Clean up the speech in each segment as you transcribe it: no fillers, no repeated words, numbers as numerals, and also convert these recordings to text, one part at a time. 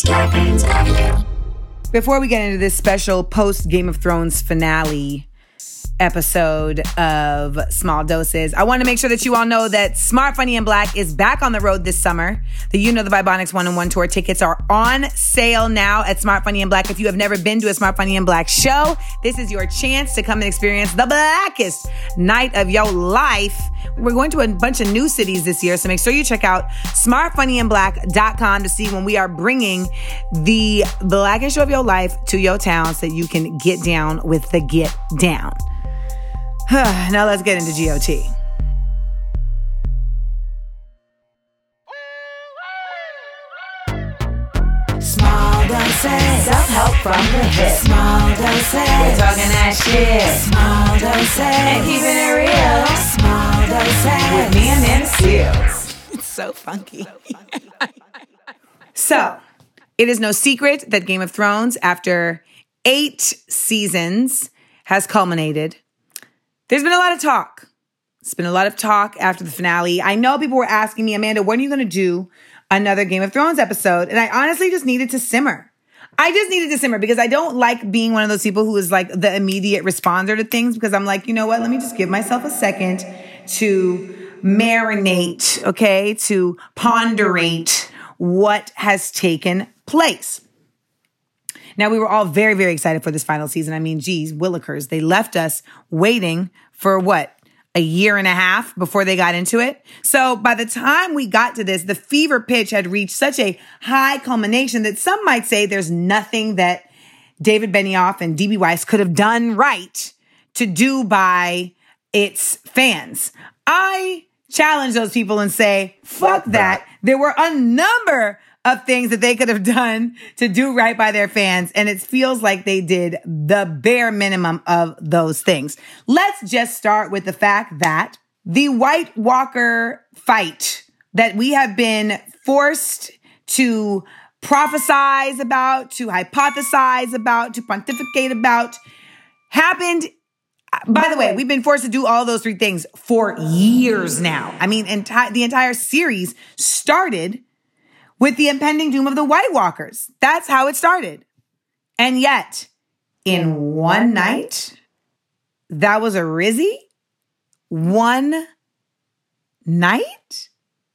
Scarpins Avenue. Before we get into this special post Game of Thrones finale episode of Small Doses, I want to make sure that you all know that Smart, Funny, and Black is back on the road this summer. The You Know the Vibonics 1-on-1 tour tickets are on sale now at Smart, Funny, and Black. If you have never been to a Smart, Funny, and Black show, this is your chance to come and experience the blackest night of your life. We're going to a bunch of new cities this year, so make sure you check out smartfunnyandblack.com to see when we are bringing the blackest show of your life to your town so that you can get down with the get down. Now let's get into GOT. Small doses, self-help from the hip. Small doses, we're talking that shit. Small doses, and keeping it real. Small doses, with me and Amanda Seals. It's so funky. So, it is no secret that Game of Thrones, after 8 seasons, has culminated. There's been a lot of talk. It's been a lot of talk after the finale. I know people were asking me, Amanda, when are you going to do another Game of Thrones episode? And I honestly just needed to simmer. I just needed to simmer because I don't like being one of those people who is like the immediate responder to things, because I'm like, you know what? Let me just give myself a second to marinate, okay? To ponderate what has taken place. Now, we were all very, very excited for this final season. I mean, geez, Willikers, they left us waiting for what? A year and a half before they got into it. So by the time we got to this, the fever pitch had reached such a high culmination that some might say there's nothing that David Benioff and D.B. Weiss could have done right to do by its fans. I challenge those people and say, fuck that. There were a number of things that they could have done to do right by their fans, and it feels like they did the bare minimum of those things. Let's just start with the fact that the White Walker fight that we have been forced to prophesize about, to hypothesize about, to pontificate about, happened. By the way, we've been forced to do all those 3 things for years now. I mean, the entire series started with the impending doom of the White Walkers. That's how it started. And yet, in one night, that was a Rizzy? One night?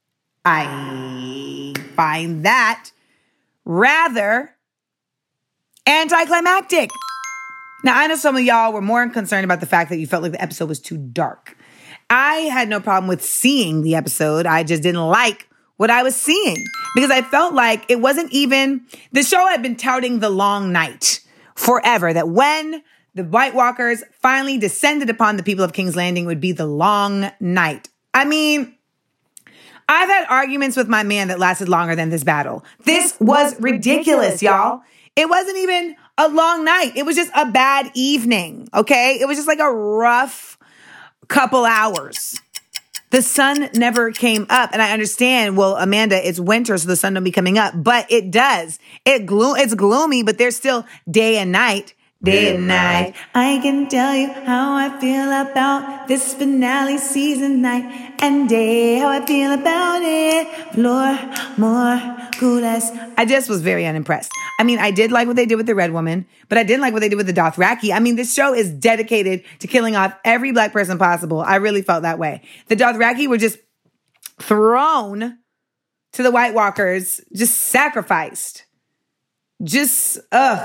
I find that rather anticlimactic. Now, I know some of y'all were more concerned about the fact that you felt like the episode was too dark. I had no problem with seeing the episode. I just didn't like what I was seeing, because I felt like it wasn't even, the show had been touting the long night forever, that when the White Walkers finally descended upon the people of King's Landing, it would be the long night. I mean, I've had arguments with my man that lasted longer than this battle. This was ridiculous, y'all. It wasn't even a long night. It was just a bad evening, okay? It was just like a rough couple hours. The sun never came up. And I understand, well, Amanda, it's winter, so the sun don't be coming up. But it does. It's gloomy, but there's still day and night. Day and night. I can tell you how I feel about this finale season, night and day. How I feel about it. Floor, more, coolest. I just was very unimpressed. I mean, I did like what they did with the Red Woman, but I didn't like what they did with the Dothraki. I mean, this show is dedicated to killing off every black person possible. I really felt that way. The Dothraki were just thrown to the White Walkers, just sacrificed. Just,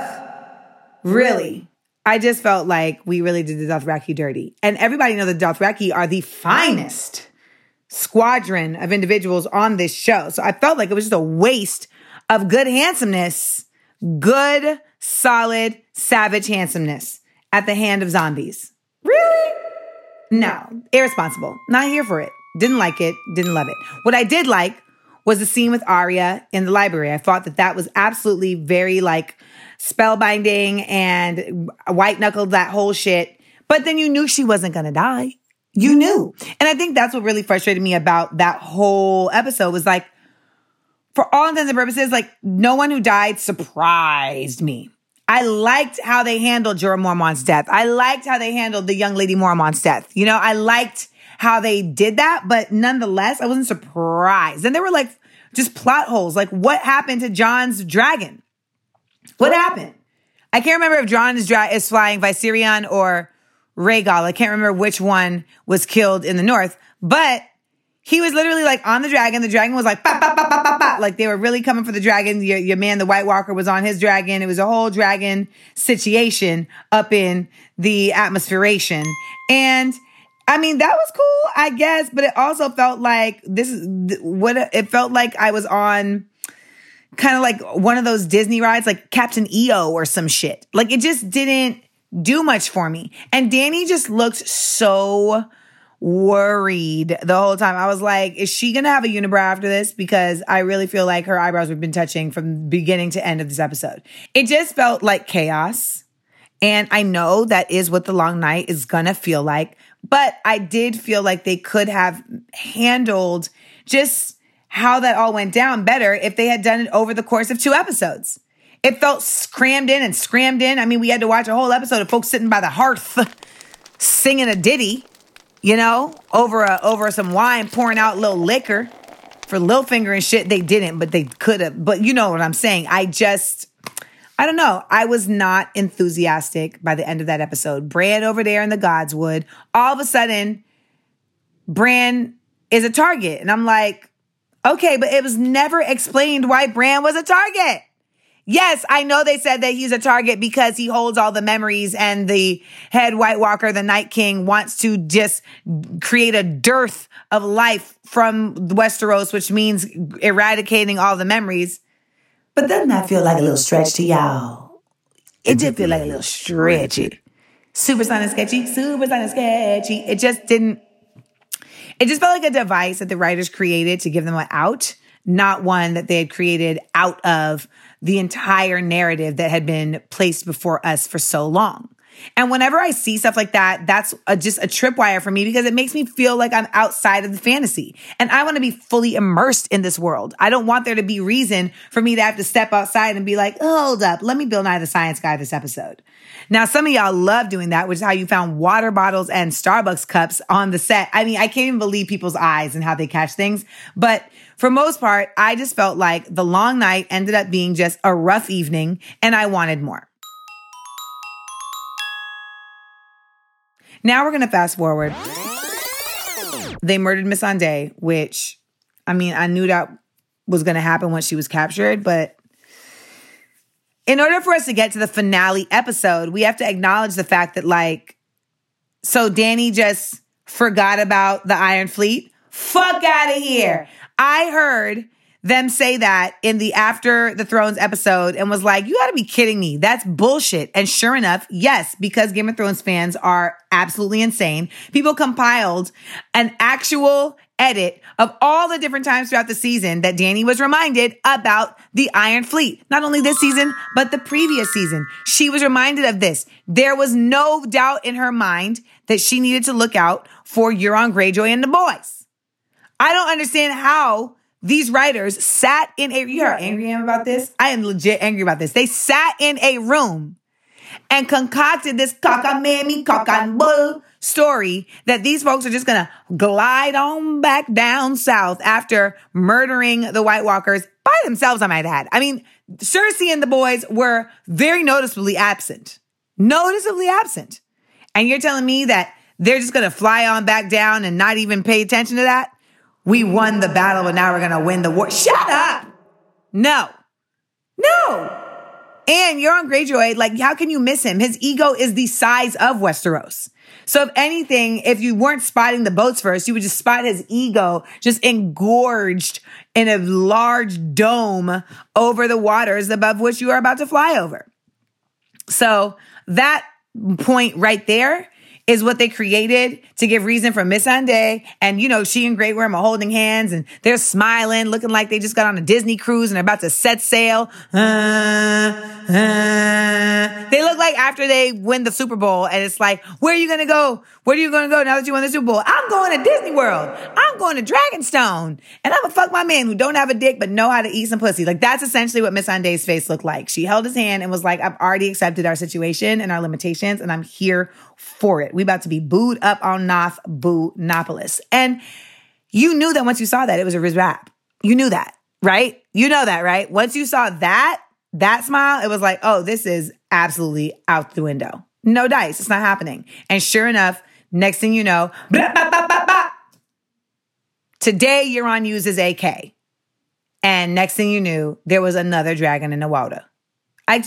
really. I just felt like we really did the Dothraki dirty. And everybody knows the Dothraki are the finest squadron of individuals on this show. So I felt like it was just a waste of good handsomeness, good, solid, savage handsomeness at the hand of zombies. Really? No. Irresponsible. Not here for it. Didn't like it. Didn't love it. What I did like was the scene with Arya in the library. I thought that was absolutely very like spellbinding and white knuckled that whole shit. But then you knew she wasn't going to die. You knew. And I think that's what really frustrated me about that whole episode was like, for all intents and purposes, like no one who died surprised me. I liked how they handled Jorah Mormont's death. I liked how they handled the young lady Mormont's death. You know, I liked how they did that, but nonetheless, I wasn't surprised. And there were like just plot holes. Like, what happened to Jon's dragon? What happened? I can't remember if Jon is flying Viserion or Rhaegal. I can't remember which one was killed in the north, but he was literally like on the dragon. The dragon was like, bah, bah, bah, bah, bah, bah. Like they were really coming for the dragon. Your man, the White Walker, was on his dragon. It was a whole dragon situation up in the atmospiration. And I mean, that was cool, I guess, but it also felt like it felt like I was on kind of like one of those Disney rides, like Captain EO or some shit. Like it just didn't do much for me. And Dany just looked so worried the whole time. I was like, is she going to have a unibrow after this? Because I really feel like her eyebrows have been touching from beginning to end of this episode. It just felt like chaos. And I know that is what the long night is going to feel like. But I did feel like they could have handled just how that all went down better if they had done it over the course of 2 episodes. It felt crammed in and scrammed in. I mean, we had to watch a whole episode of folks sitting by the hearth singing a ditty, you know, over some wine, pouring out a little liquor for Littlefinger and shit. They didn't, but they could have. But you know what I'm saying. I don't know. I was not enthusiastic by the end of that episode. Bran over there in the Godswood, all of a sudden, Bran is a target. And I'm like, okay, but it was never explained why Bran was a target. Yes, I know they said that he's a target because he holds all the memories and the head White Walker, the Night King, wants to just create a dearth of life from Westeros, which means eradicating all the memories. But doesn't that feel like a little stretch to y'all? It did feel like a little stretchy. Super sounding sketchy. It just felt like a device that the writers created to give them an out, not one that they had created out of the entire narrative that had been placed before us for so long. And whenever I see stuff like that, that's just a tripwire for me because it makes me feel like I'm outside of the fantasy. And I want to be fully immersed in this world. I don't want there to be reason for me to have to step outside and be like, hold up, let me Bill Nye the Science Guy this episode. Now, some of y'all love doing that, which is how you found water bottles and Starbucks cups on the set. I mean, I can't even believe people's eyes and how they catch things. But for most part, I just felt like the long night ended up being just a rough evening and I wanted more. Now we're going to fast forward. They murdered Missandei, which, I mean, I knew that was going to happen once she was captured, but in order for us to get to the finale episode, we have to acknowledge the fact that, like, so Dany just forgot about the Iron Fleet? Fuck out of here. I heard them say that in the After the Thrones episode and was like, you gotta be kidding me. That's bullshit. And sure enough, yes, because Game of Thrones fans are absolutely insane, people compiled an actual edit of all the different times throughout the season that Dany was reminded about the Iron Fleet. Not only this season, but the previous season. She was reminded of this. There was no doubt in her mind that she needed to look out for Euron Greyjoy and the boys. I don't understand how these writers sat in a... You heard how angry I am about this? I am legit angry about this. They sat in a room and concocted this cockamamie, cock and bull story that these folks are just going to glide on back down south after murdering the White Walkers by themselves, I might add. I mean, Cersei and the boys were very noticeably absent. Noticeably absent. And you're telling me that they're just going to fly on back down and not even pay attention to that? We won the battle, but now we're going to win the war. Shut up! No. And Euron Greyjoy, like, how can you miss him? His ego is the size of Westeros. So if anything, if you weren't spotting the boats first, you would just spot his ego just engorged in a large dome over the waters above which you are about to fly over. So that point right there is what they created to give reason for Missandei. And, you know, she and Grey Worm are holding hands and they're smiling, looking like they just got on a Disney cruise and they're about to set sail. They look like after they win the Super Bowl and it's like, where are you going to go? Where are you going to go now that you won the Super Bowl? I'm going to Disney World. I'm going to Dragonstone. And I'm going to fuck my man who don't have a dick but know how to eat some pussy. Like, that's essentially what Missandei's face looked like. She held his hand and was like, I've already accepted our situation and our limitations and I'm here for it. We about to be booed up on Boo-nopolis. And you knew that once you saw that, it was a wrap. You knew that. right? You know that, right? Once you saw that smile, it was like, oh, this is absolutely out the window. No dice. It's not happening. And sure enough, next thing you know, blah, blah, blah, blah, blah. Today, Euron uses AK. And next thing you knew, there was another dragon in the water. But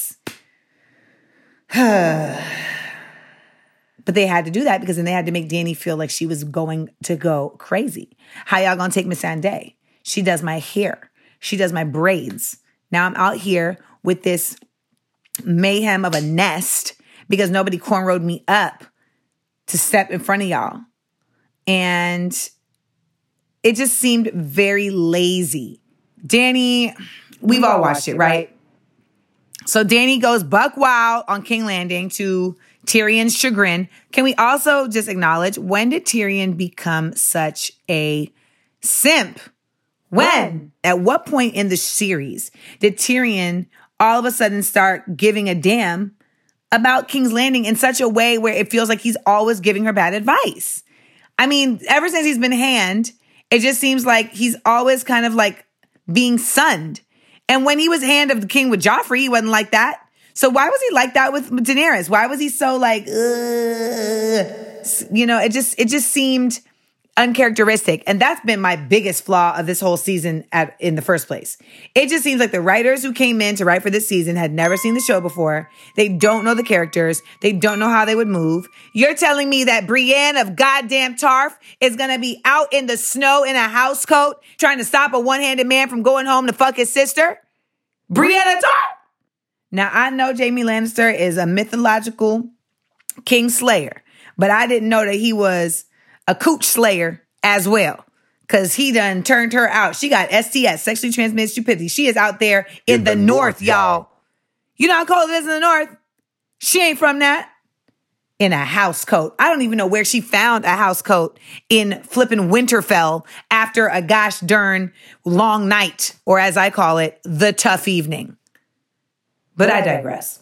they had to do that because then they had to make Dany feel like she was going to go crazy. How y'all gonna take Miss Missandei? She does my hair. She does my braids. Now I'm out here with this mayhem of a nest because nobody cornrowed me up to step in front of y'all. And it just seemed very lazy. Dany, we've all watched it, right? So Dany goes buck wild on King Landing to Tyrion's chagrin. Can we also just acknowledge, when did Tyrion become such a simp? When? At what point in the series did Tyrion all of a sudden start giving a damn about King's Landing in such a way where it feels like he's always giving her bad advice? I mean, ever since he's been Hand, it just seems like he's always kind of like being sunned. And when he was Hand of the King with Joffrey, he wasn't like that. So why was he like that with Daenerys? Why was he so like, you know, it just seemed uncharacteristic. And that's been my biggest flaw of this whole season in the first place. It just seems like the writers who came in to write for this season had never seen the show before. They don't know the characters. They don't know how they would move. You're telling me that Brienne of goddamn Tarth is going to be out in the snow in a house coat trying to stop a one-handed man from going home to fuck his sister? Brienne of Tarth! Now, I know Jaime Lannister is a mythological king slayer, but I didn't know that he was a cooch slayer as well, because he done turned her out. She got STS, sexually transmitted stupidity. She is out there in the north, y'all. You know how cold it is in the north? She ain't from that. In a house coat. I don't even know where she found a house coat in flippin' Winterfell after a gosh darn long night, or as I call it, the tough evening. But I digress.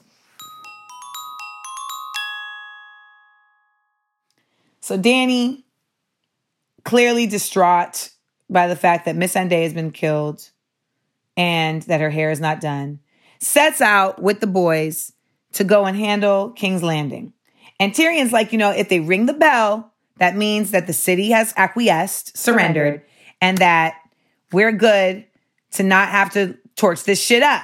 So Dany, clearly distraught by the fact that Missandei has been killed and that her hair is not done, sets out with the boys to go and handle King's Landing. And Tyrion's like, you know, if they ring the bell, that means that the city has acquiesced, surrendered, and that we're good to not have to torch this shit up.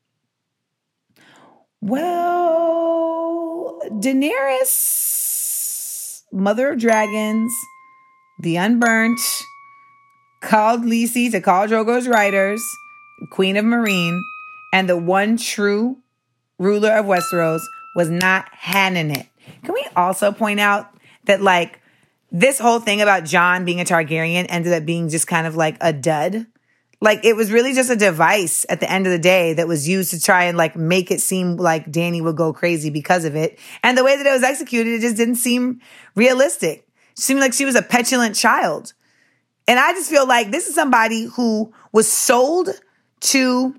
Well, Daenerys, Mother of Dragons, the Unburnt, called Khaleesi to Khal Drogo's riders, Queen of Meereen, and the one true ruler of Westeros was not handing it. Can we also point out that, like, this whole thing about Jon being a Targaryen ended up being just kind of like a dud? Like, it was really just a device at the end of the day that was used to try and, like, make it seem like Dany would go crazy because of it. And the way that it was executed, it just didn't seem realistic. It seemed like she was a petulant child. And I just feel like this is somebody who was sold to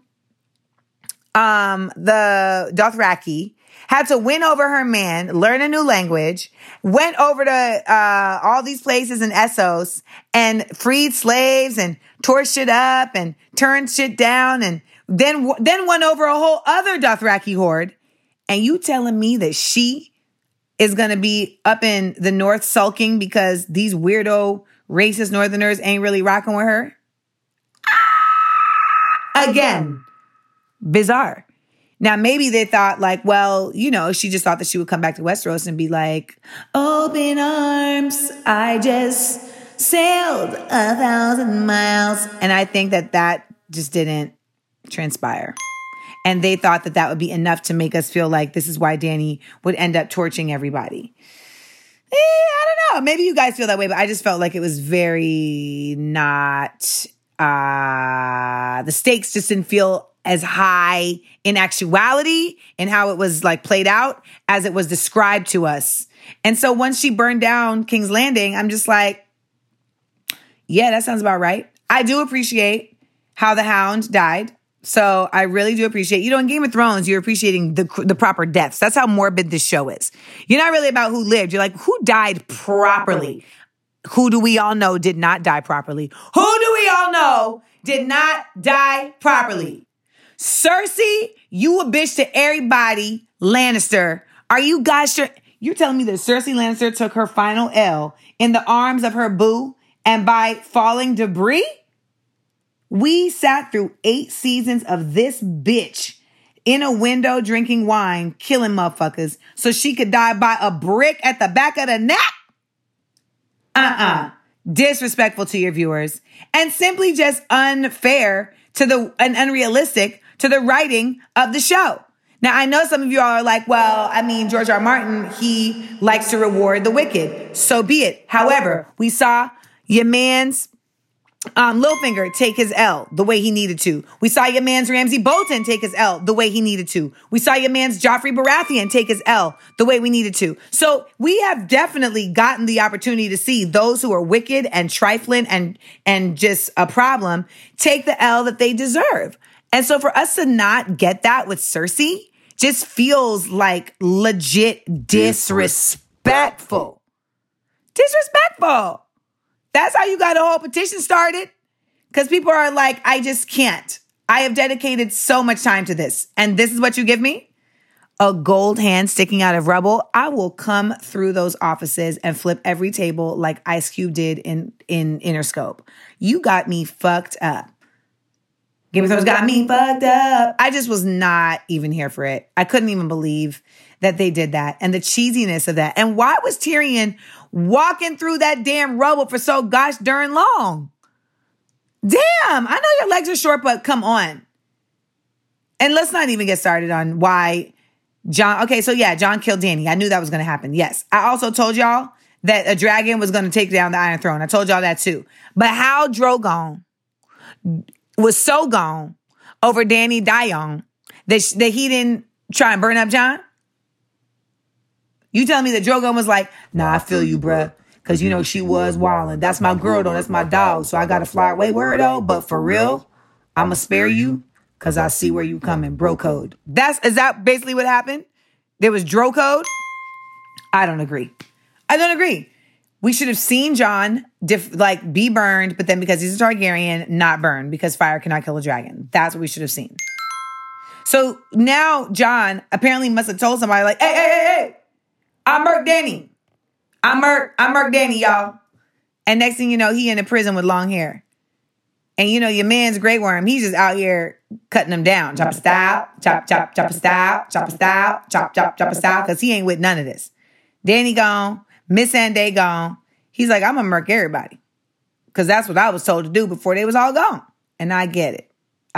the Dothraki, had to win over her man, learn a new language, went over to all these places in Essos and freed slaves and tore shit up and turned shit down, and then won over a whole other Dothraki horde. And you telling me that she is going to be up in the north sulking because these weirdo racist northerners ain't really rocking with her? Again, bizarre. Now, maybe they thought like, well, you know, she just thought that she would come back to Westeros and be like, open arms, I just sailed 1,000 miles. And I think that just didn't transpire. And they thought that would be enough to make us feel like this is why Dany would end up torching everybody. I don't know. Maybe you guys feel that way, but I just felt like it was very not, the stakes just didn't feel as high in actuality and how it was like played out as it was described to us. And so once she burned down King's Landing, I'm just like, yeah, that sounds about right. I do appreciate how the Hound died. So I really do appreciate, you know, in Game of Thrones, you're appreciating the proper deaths. That's how morbid this show is. You're not really about who lived. You're like, who died properly? Who do we all know did not die properly? Who do we all know did not die properly. Cersei, you a bitch to everybody. Lannister, are you guys sure? You're telling me that Cersei Lannister took her final L in the arms of her boo and by falling debris? We sat through 8 seasons of this bitch in a window drinking wine, killing motherfuckers so she could die by a brick at the back of the neck? Disrespectful to your viewers and simply just unfair to and unrealistic to the writing of the show. Now, I know some of you all are like, well, I mean, George R. R. Martin, he likes to reward the wicked. So be it. However, we saw your man's Littlefinger take his L the way he needed to. We saw your man's Ramsay Bolton take his L the way he needed to. We saw your man's Joffrey Baratheon take his L the way we needed to. So we have definitely gotten the opportunity to see those who are wicked and trifling and just a problem take the L that they deserve. And so for us to not get that with Cersei just feels like legit disrespectful. Disrespectful. That's how you got a whole petition started. Because people are like, I just can't. I have dedicated so much time to this. And this is what you give me? A gold hand sticking out of rubble. I will come through those offices and flip every table like Ice Cube did in Interscope. You got me fucked up. Game of Thrones got me fucked up. I just was not even here for it. I couldn't even believe that they did that and the cheesiness of that. And why was Tyrion walking through that damn rubble for so gosh darn long? Damn, I know your legs are short, but come on. And let's not even get started on why Jon killed Dany. I knew that was going to happen. Yes. I also told y'all that a dragon was going to take down the Iron Throne. I told y'all that too. But how Drogon was so gone over Dany dying that he didn't try and burn up Jon? You telling me that Drogon was like, nah, I feel you, bruh. Because, you know, she was wildin'. That's my girl, though. That's my dog. So I got to fly away with her, though. But for real, I'm going to spare you because I see where you coming. Bro code. Is that basically what happened? There was Dro code? I don't agree. We should have seen Jon be burned, but then because he's a Targaryen, not burned because fire cannot kill a dragon. That's what we should have seen. So now Jon apparently must have told somebody like, hey. I murked Dany. I murked Dany, y'all. And next thing you know, he in a prison with long hair. And you know, your man's Grey Worm, he's just out here cutting them down. Chop a style, chop a style, chop a style, chop a style, because he ain't with none of this. Dany gone, Miss Missandei gone. He's like, I'm going to murk everybody. Because that's what I was told to do before they was all gone. And I get it.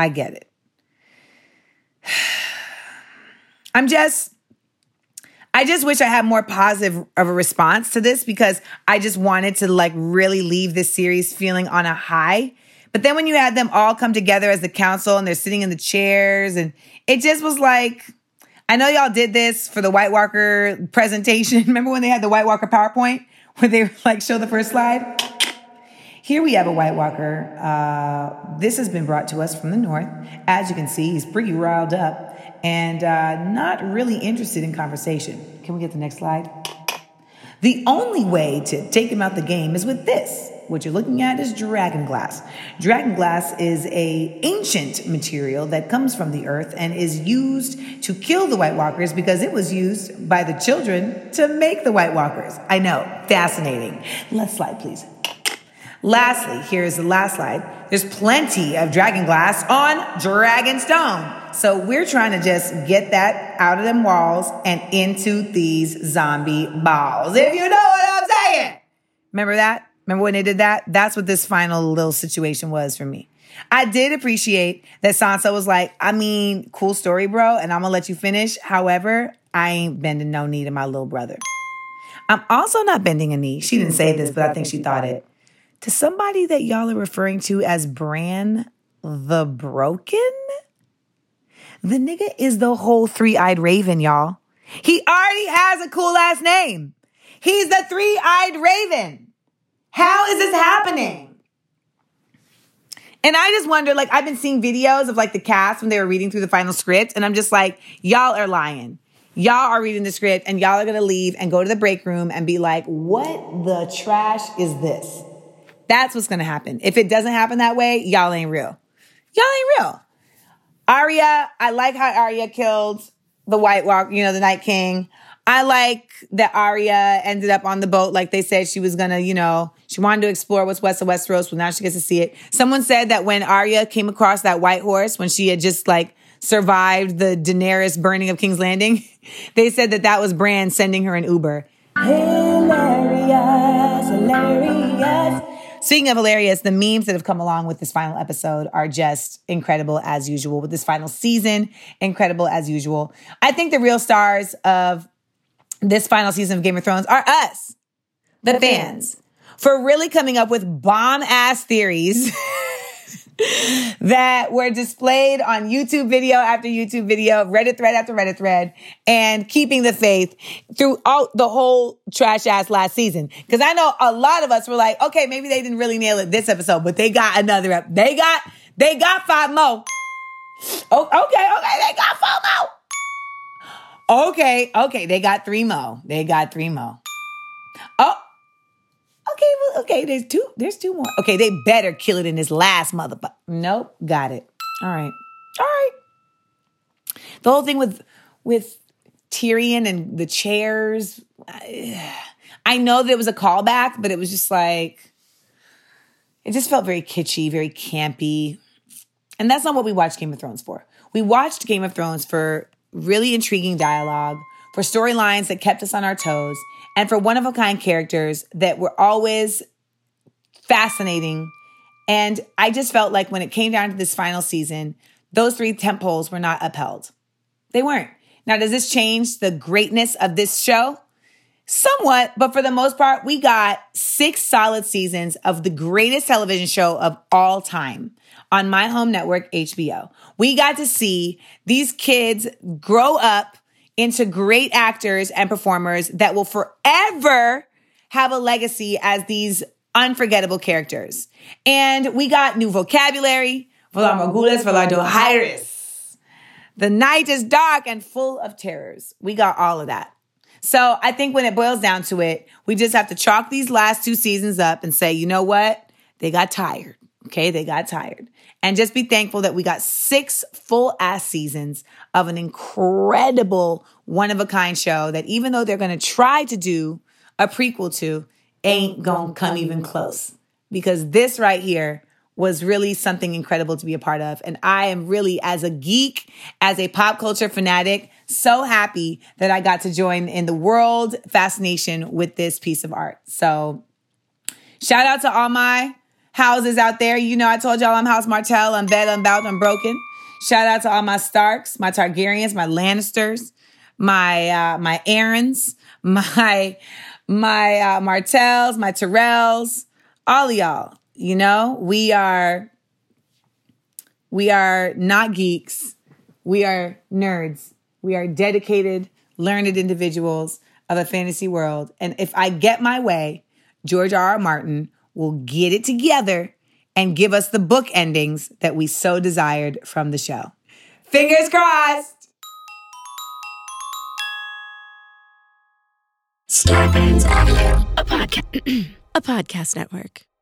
I just wish I had more positive of a response to this because I just wanted to really leave this series feeling on a high. But then when you had them all come together as the council and they're sitting in the chairs and it just was like, I know y'all did this for the White Walker presentation. Remember when they had the White Walker PowerPoint where they show the first slide? Here we have a White Walker. This has been brought to us from the north. As you can see, he's pretty riled up and not really interested in conversation. Can we get the next slide? The only way to take him out the game is with this. What you're looking at is dragonglass. Dragonglass is an ancient material that comes from the earth and is used to kill the White Walkers because it was used by the children to make the White Walkers. I know, fascinating. Last slide, please. Lastly, here's the last slide. There's plenty of dragonglass on Dragonstone. So we're trying to just get that out of them walls and into these zombie balls. If you know what I'm saying. Remember that? Remember when they did that? That's what this final little situation was for me. I did appreciate that Sansa was like, I mean, cool story, bro, and I'm going to let you finish. However, I ain't bending no knee to my little brother. I'm also not bending a knee. She didn't say this, but I think she thought it. To somebody that y'all are referring to as Bran the Broken? The nigga is the whole three-eyed raven, y'all. He already has a cool-ass name. He's the three-eyed raven. How is this happening? And I just wonder, I've been seeing videos of, the cast when they were reading through the final script, and I'm just like, y'all are lying. Y'all are reading the script, and y'all are going to leave and go to the break room and be like, what the trash is this? That's what's going to happen. If it doesn't happen that way, y'all ain't real. Y'all ain't real. Arya, I like how Arya killed the White Walk, the Night King. I like that Arya ended up on the boat like they said she was going to, she wanted to explore what's west of Westeros, but now she gets to see it. Someone said that when Arya came across that white horse, when she had just survived the Daenerys burning of King's Landing, they said that was Bran sending her an Uber. Hilarious, hilarious. Speaking of hilarious, the memes that have come along with this final episode are just incredible as usual. With this final season, incredible as usual. I think the real stars of this final season of Game of Thrones are us, the fans, for really coming up with bomb-ass theories that were displayed on YouTube video after YouTube video, Reddit thread after Reddit thread, and keeping the faith throughout the whole trash-ass last season. Because I know a lot of us were like, okay, maybe they didn't really nail it this episode, but they got another they got 5 more. Okay, they got 4 more. Okay, they got 3 more. Oh, okay, there's 2 more. Okay, they better kill it in this last motherfucker. Nope, got it. All right. The whole thing with Tyrion and the chairs, I know that it was a callback, but it was just it just felt very kitschy, very campy. And that's not what we watched Game of Thrones for. We watched Game of Thrones for really intriguing dialogue, for storylines that kept us on our toes, and for one-of-a-kind characters that were always fascinating. And I just felt like when it came down to this final season, those 3 tentpoles were not upheld. They weren't. Now, does this change the greatness of this show? Somewhat, but for the most part, we got 6 solid seasons of the greatest television show of all time on my home network, HBO. We got to see these kids grow up into great actors and performers that will forever have a legacy as these unforgettable characters. And we got new vocabulary. The night is dark and full of terrors. We got all of that. So I think when it boils down to it, we just have to chalk these last 2 seasons up and say, you know what? They got tired. Okay, they got tired. And just be thankful that we got 6 full-ass seasons of an incredible, one-of-a-kind show that even though they're going to try to do a prequel to, ain't going to come even close. Because this right here was really something incredible to be a part of. And I am really, as a geek, as a pop culture fanatic, so happy that I got to join in the world fascination with this piece of art. So shout out to all my houses out there. I told y'all I'm House Martell, I'm Bed, I'm Bout, I'm Broken. Shout out to all my Starks, my Targaryens, my Lannisters, my Aarons, my Martells, my Tyrells, all of y'all. We are not geeks. We are nerds. We are dedicated, learned individuals of a fantasy world. And if I get my way, George R.R. Martin will get it together and give us the book endings that we so desired from the show. Fingers crossed! Scarpins Audio, a podcast network.